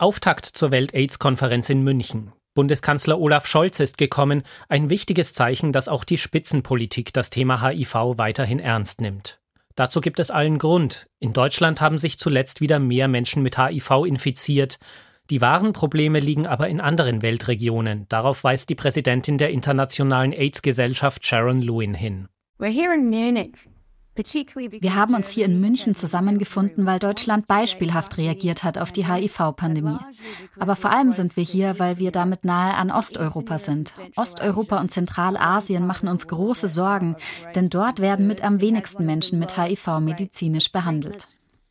Auftakt zur Welt-AIDS-Konferenz in München. Bundeskanzler Olaf Scholz ist gekommen, ein wichtiges Zeichen, dass auch die Spitzenpolitik das Thema HIV weiterhin ernst nimmt. Dazu gibt es allen Grund. In Deutschland haben sich zuletzt wieder mehr Menschen mit HIV infiziert. Die wahren Probleme liegen aber in anderen Weltregionen. Darauf weist die Präsidentin der Internationalen AIDS-Gesellschaft Sharon Lewin hin. Wir haben uns hier in München zusammengefunden, weil Deutschland beispielhaft reagiert hat auf die HIV-Pandemie. Aber vor allem sind wir hier, weil wir damit nahe an Osteuropa sind. Osteuropa und Zentralasien machen uns große Sorgen, denn dort werden mit am wenigsten Menschen mit HIV medizinisch behandelt.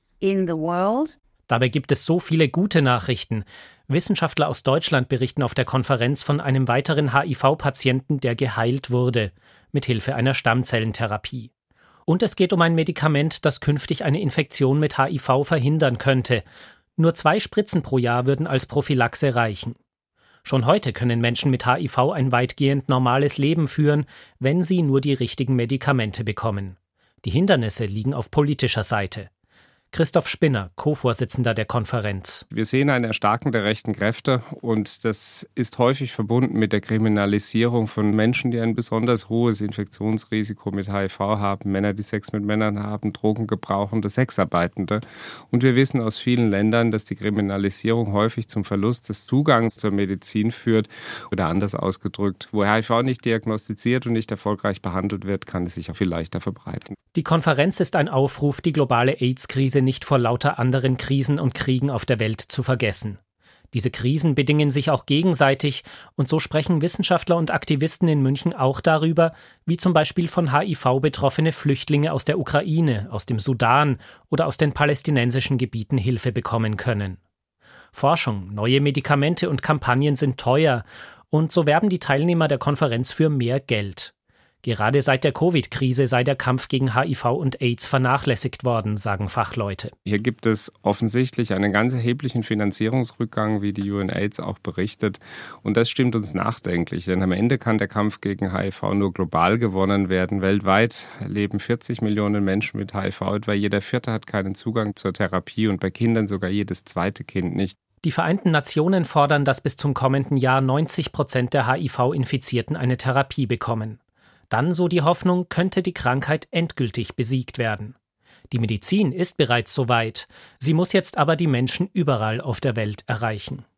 Dabei gibt es so viele gute Nachrichten. Wissenschaftler aus Deutschland berichten auf der Konferenz von einem weiteren HIV-Patienten, der geheilt wurde, mit Hilfe einer Stammzellentherapie. Und es geht um ein Medikament, das künftig eine Infektion mit HIV verhindern könnte. Nur 2 Spritzen pro Jahr würden als Prophylaxe reichen. Schon heute können Menschen mit HIV ein weitgehend normales Leben führen, wenn sie nur die richtigen Medikamente bekommen. Die Hindernisse liegen auf politischer Seite. Christoph Spinner, Co-Vorsitzender der Konferenz. Wir sehen ein Erstarken der rechten Kräfte und das ist häufig verbunden mit der Kriminalisierung von Menschen, die ein besonders hohes Infektionsrisiko mit HIV haben, Männer, die Sex mit Männern haben, Drogengebrauchende, Sexarbeitende. Und wir wissen aus vielen Ländern, dass die Kriminalisierung häufig zum Verlust des Zugangs zur Medizin führt oder anders ausgedrückt. Wo HIV nicht diagnostiziert und nicht erfolgreich behandelt wird, kann es sich auch viel leichter verbreiten. Die Konferenz ist ein Aufruf, die globale AIDS-Krise nicht vor lauter anderen Krisen und Kriegen auf der Welt zu vergessen. Diese Krisen bedingen sich auch gegenseitig und so sprechen Wissenschaftler und Aktivisten in München auch darüber, wie zum Beispiel von HIV betroffene Flüchtlinge aus der Ukraine, aus dem Sudan oder aus den palästinensischen Gebieten Hilfe bekommen können. Forschung, neue Medikamente und Kampagnen sind teuer und so werben die Teilnehmer der Konferenz für mehr Geld. Gerade seit der Covid-Krise sei der Kampf gegen HIV und AIDS vernachlässigt worden, sagen Fachleute. Hier gibt es offensichtlich einen ganz erheblichen Finanzierungsrückgang, wie die UNAIDS auch berichtet. Und das stimmt uns nachdenklich, denn am Ende kann der Kampf gegen HIV nur global gewonnen werden. Weltweit leben 40 Millionen Menschen mit HIV, etwa jeder Vierte hat keinen Zugang zur Therapie und bei Kindern sogar jedes zweite Kind nicht. Die Vereinten Nationen fordern, dass bis zum kommenden Jahr 90% der HIV-Infizierten eine Therapie bekommen. Dann, so die Hoffnung, könnte die Krankheit endgültig besiegt werden. Die Medizin ist bereits soweit. Sie muss jetzt aber die Menschen überall auf der Welt erreichen.